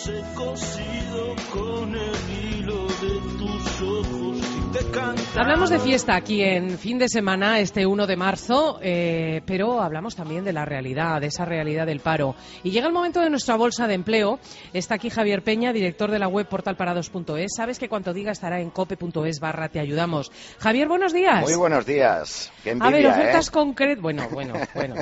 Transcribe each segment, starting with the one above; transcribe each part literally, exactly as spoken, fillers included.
he cosido con el hilo de tus ojos y te canto. Hablamos de fiesta aquí en fin de semana, este uno de marzo, eh, pero hablamos también de la realidad, de esa realidad del paro. Y llega el momento de nuestra bolsa de empleo. Está aquí Javier Peña, director de la web portalparados punto es. Sabes que cuanto diga estará en cope punto es barra te ayudamos. Javier, buenos días. Muy buenos días. Qué envidia, A ver, ofertas ¿eh? concretas. Bueno, bueno, bueno.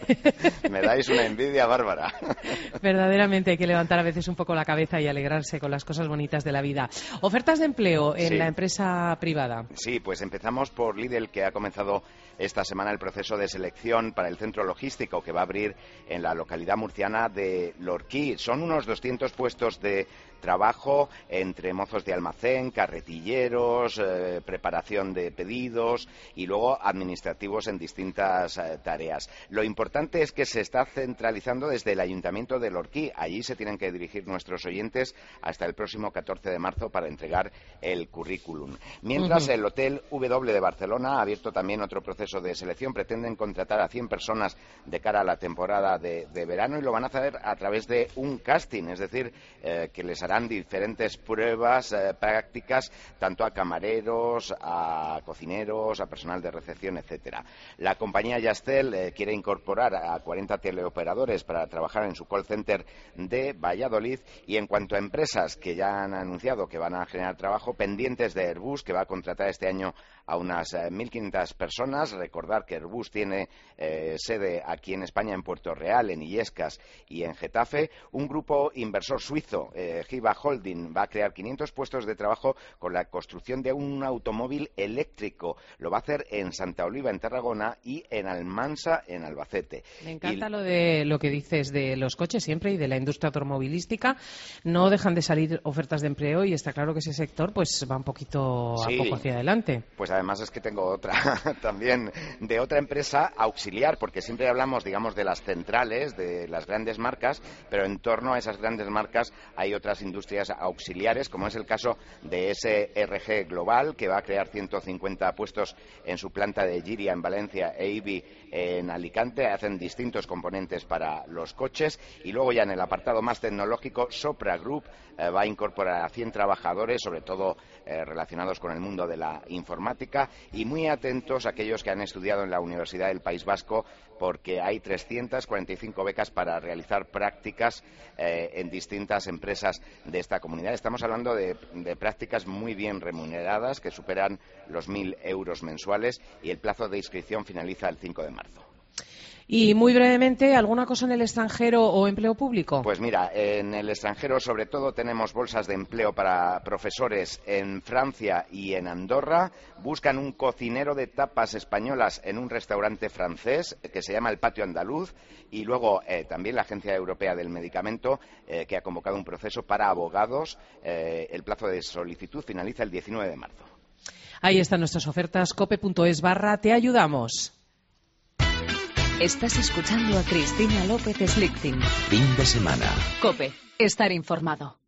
Me dais una envidia bárbara. Verdaderamente hay que levantar a veces un poco la cabeza y alegrarse con las cosas bonitas de la vida. Ofertas de empleo en Sí. la empresa privada. Sí, pues empezamos por Lidl, que ha comenzado esta semana el proceso de selección para el centro logístico que va a abrir en la localidad murciana de Lorquí. Son unos doscientos puestos de trabajo entre mozos de almacén, carretilleros, eh, preparación de pedidos y luego administrativos en distintas eh, tareas. Lo importante es que se está centralizando desde el Ayuntamiento de Lorquí. Allí se tienen que dirigir nuestros oyentes hasta el próximo catorce de marzo para entregar el currículum. Mientras, uh-huh. el Hotel W de Barcelona ha abierto también otro proceso de selección. Pretenden contratar a cien personas de cara a la temporada de, de verano y lo van a hacer a través de un casting, es decir, eh, que les harán diferentes pruebas eh, prácticas tanto a camareros, a cocineros, a personal de recepción, etcétera. La compañía Yastel eh, quiere incorporar a cuarenta teleoperadores para trabajar en su call center de Valladolid. Y en cuanto a empresas que ya han anunciado que van a generar trabajo, pendientes de Airbus, que va a contratar este año a unas eh, mil quinientas personas. Recordar que Airbus tiene eh, sede aquí en España, en Puerto Real, en Illescas y en Getafe. Un grupo inversor suizo, eh, Giva Holding, va a crear quinientos puestos de trabajo con la construcción de un automóvil eléctrico. Lo va a hacer en Santa Oliva, en Tarragona, y en Almansa, en Albacete. Me encanta y... lo de lo que dices de los coches siempre y de la industria automovilística. No dejan de salir ofertas de empleo y está claro que ese sector pues va un poquito sí. a poco hacia adelante. Pues además es que tengo otra también de otra empresa auxiliar, porque siempre hablamos, digamos, de las centrales, de las grandes marcas, pero en torno a esas grandes marcas hay otras industrias auxiliares, como es el caso de S R G Global, que va a crear ciento cincuenta puestos en su planta de Giria en Valencia e I B I en Alicante. Hacen distintos componentes para los coches. Y luego ya en el apartado más tecnológico, Sopra Group eh, va a incorporar a cien trabajadores, sobre todo eh, relacionados con el mundo de la informática, y muy atentos a aquellos que han estudiado en la Universidad del País Vasco, porque hay trescientas cuarenta y cinco becas para realizar prácticas eh, en distintas empresas de esta comunidad. Estamos hablando de, de prácticas muy bien remuneradas, que superan los mil euros mensuales, y el plazo de inscripción finaliza el cinco de marzo. Y muy brevemente, ¿alguna cosa en el extranjero o empleo público? Pues mira, en el extranjero sobre todo tenemos bolsas de empleo para profesores en Francia y en Andorra. Buscan un cocinero de tapas españolas en un restaurante francés que se llama El Patio Andaluz. Y luego eh, también la Agencia Europea del Medicamento, eh, que ha convocado un proceso para abogados. Eh, el plazo de solicitud finaliza el diecinueve de marzo. Ahí están nuestras ofertas, cope punto es barra te ayudamos. Estás escuchando a Cristina López Slichting. Fin de semana. COPE. Estar informado.